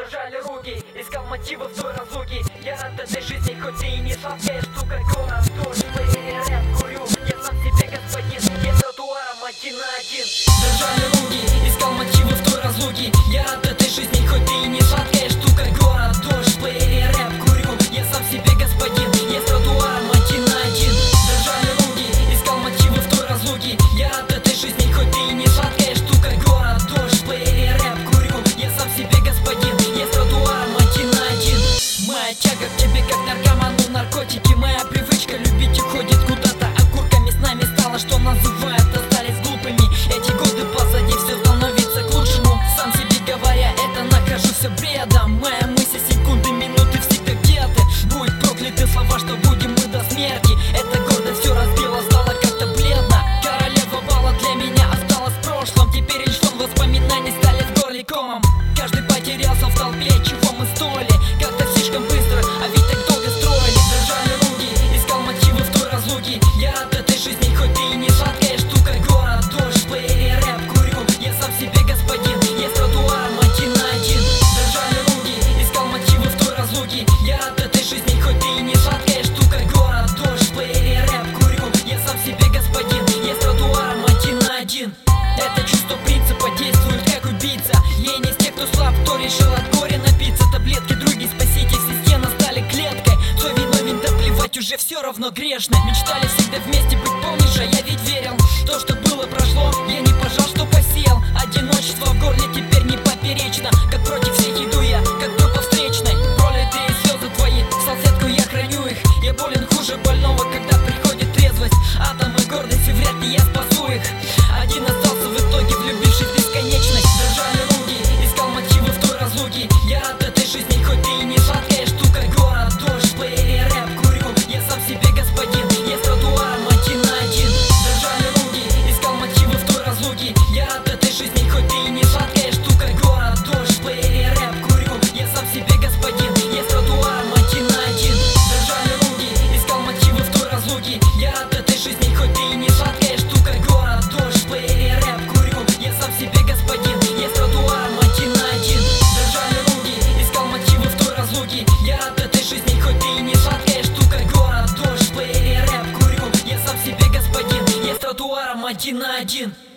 дрожали руки, искал мотивы в той разлуке. Я рад этой жизни, хоть и не сладкая штука. Город, дождь, плеере, рэп, курю. Я сам себе господин, я тротуаром один на один. Дрожали руки, искал мотивы в той разлуке. Я рад этой жизни, хоть и не сладкая штука. Город, дождь, плеере, рэп, курю. Я сам себе господин, я тротуаром один на один. Дрожали руки, искал мотивы в той разлуке. Я рад этой жизни, хоть и не сладкая штука. Город, дождь, плеере, рэп, курю. Я сам себе господин, я тротуаром один на один. Моя тяга к тебе как наркоману наркотики. Моя привычка любить уходит куда-то окурками. С нами стало, что называют, остались глупыми. Эти годы позади, все становится к лучшему. Сам себе говоря, это нахожу все бредом. Моя мысль, секунды, минуты всегда где-то. Будь прокляты слова, что будем мы до смерти. Эта гордость все разбила, стало как-то бледно. Королева бала для меня осталась в прошлом. Теперь лишь сон воспоминаний стали в горле комом. Каждый потерялся в толпе, чего мы стоили. Как-то слишком быстро, а ведь так долго строили. Дрожали руки, искал мотивы в той разлуке. Я рад этой жизни, хоть и не сладкая штука. Город, дождь, плеере, рэп, курю. Я сам себе господин, я с тротуаром один на один. Дрожали руки, искал мотивы в той разлуке. Я рад этой жизни, хоть и не сладкая штука. Город, дождь, плеере, рэп, курю. Я сам себе господин, я с тротуаром один на один. Это чувство принципа действует как убийца. Я не из тех, кто слаб, кто решил от горя напиться. Таблетки, други, спасите, все стены стали клеткой. Кто виновен, да плевать, уже все равно грешно. Мечтали всегда вместе быть полными, я ведь верил. То, что было, прошло, я не пожал, что посеял. Одиночество в горле теперь не поперечно. Как против всех иду я, как группа встречной. Пролитые слезы твои, в салфетку я храню их. Я болен хуже больного, когда приходит трезвость. Атомы гордости, вряд ли я спасу их. Один остался в итоге, влюбившись в бесконечность. Дрожали руки, искал мотивы в той разлуке. Я рад этой жизни, хоть и не сладкая штука. Город, дождь, плеере, рэп, курю. Я сам себе господин, я с тротуаром один на один. Дрожали руки, искал мотивы в той разлуке. Я рад этой жизни, хоть и не сладкая штука. Город, дождь, плеере, рэп, курю. Я сам себе господин, я с тротуаром один на один. Дрожали руки, искал мотивы в той разлуке. Я рад этой жизни, хоть и не сладкая штука. Город, дождь, плеере, рэп, курю. Я сам себе господин, я с тротуаром один на один. Дрожали руки, искал мотивы в той разлуке. Я рад этой жизни, хоть и не сладкая штука. Город, дождь, плеере, рэп, курю. Я сам себе господин, я с тротуаром один на один.